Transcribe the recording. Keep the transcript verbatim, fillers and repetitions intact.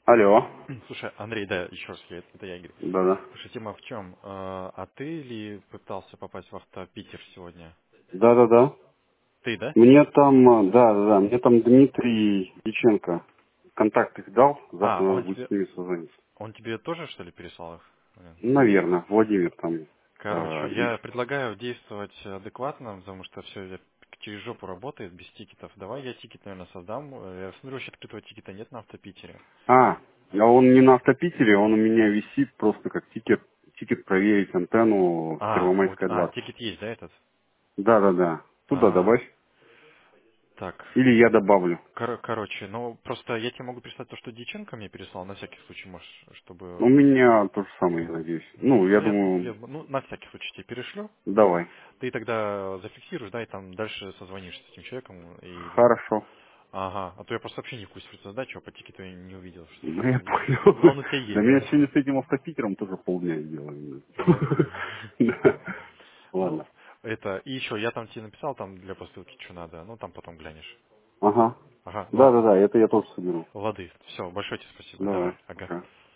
Алло. Слушай, Андрей, да, еще раз, я, это я, Игорь. Да-да. Слушай, тема в чем? А а ты ли пытался попасть в авто Питер сегодня? Да-да-да. Ты, да? Мне там, а, да-да-да, мне там Дмитрий Диченко контакт их дал. Завтра А, надо он будет тебе, с ними созвониться. он тебе тоже, что ли, переслал их? Блин. Наверное, Владимир там Короче, а, их. я предлагаю действовать адекватно, потому что все через жопу работает, без тикетов. Давай я тикет, наверное, создам. Э, Я смотрю, вообще открытого тикета нет на автопитере. А, а он не на автопитере, он у меня висит просто как тикет, тикет проверить антенну в А, у- Первомайская а, двадцать. тикет есть, да, этот? Да-да-да. Туда Ага. добавь. Так, Или я добавлю. Кор- короче, ну просто я тебе могу прислать то, что Дьяченко мне переслал, на всякий случай, можешь, У чтобы... меня то же самое, я надеюсь. Ну, Ну, я я, думаю, я- ну, на всякий случай тебе перешлю. давай. Ты тогда зафиксируешь, да, и там дальше созвонишься с этим человеком. И... Хорошо. Ага, а то я просто вообще не в курсе создать, что по тикету я не увидел, что Ну, что-то я есть. понял. Но он у тебя Да есть, меня да? сегодня с этим автопитером тоже полдня сделали. Да? Да. Ну, Ладно. это, и еще, я там тебе написал там для посылки, что надо, ну там потом глянешь. Ага. Ага, ладно, Да-да-да, это я тоже соберу. лады, все, большое тебе спасибо, Давай, давай, ага. пока.